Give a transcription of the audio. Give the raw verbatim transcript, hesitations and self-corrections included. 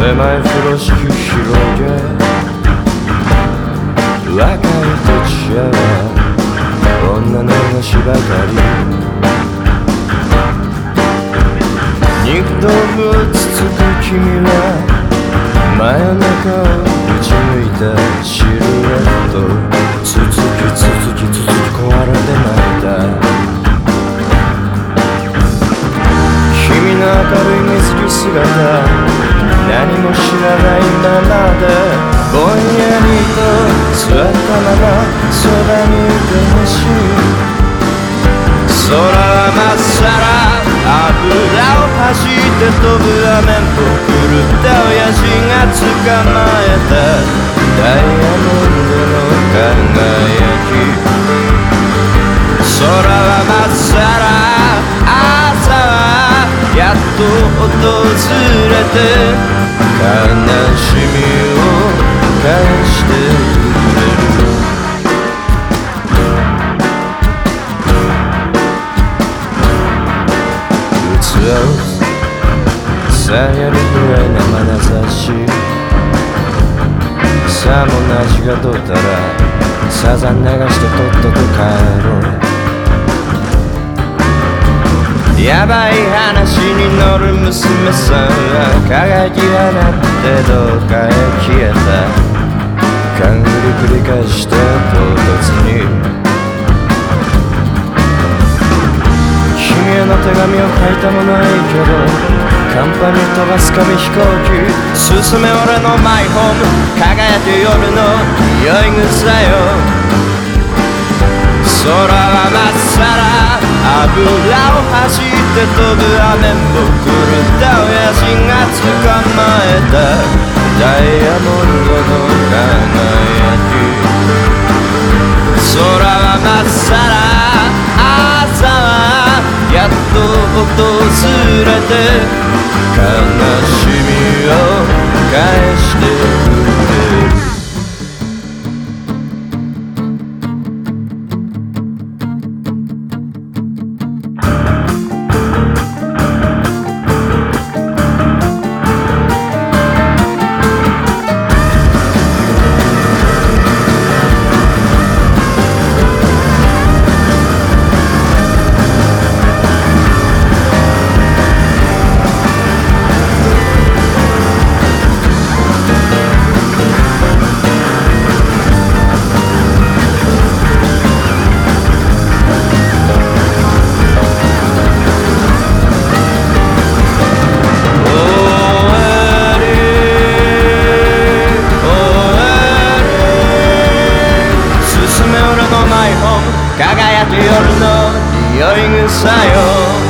狭い風呂敷広げ若い土地屋は女の話ばかり肉道具をつつく君は真夜中を打ち抜いたシルエットつつきつつきつつき壊れて泣いた君の明るい水着姿何も知らないままでぼんやりと座ったままそばにいてほしい空はまっさら油を弾いて飛ぶ雨んぽ狂った親父が捕まえたダイヤモンドの輝き空はまっさら朝はやっと訪れて悲しみを返してくれる器をさやるくらいな眼差しさもなしがどったらサザン流してとっとと帰ろうやばい話に乗る娘さんは輝き放ってどっかへ消えた勘繰り繰り返して唐突に君への手紙を書いたものはいいけどカンパニー飛ばす紙飛行機進め俺のマイホーム輝く夜の匂い草よ空はまっさら油を弾いて飛ぶ雨んぼ狂った親父が捕まえたダイヤモンドの輝き空はまっさら朝はやっと訪れて悲しみを返してくれる輝く夜の匂い草よ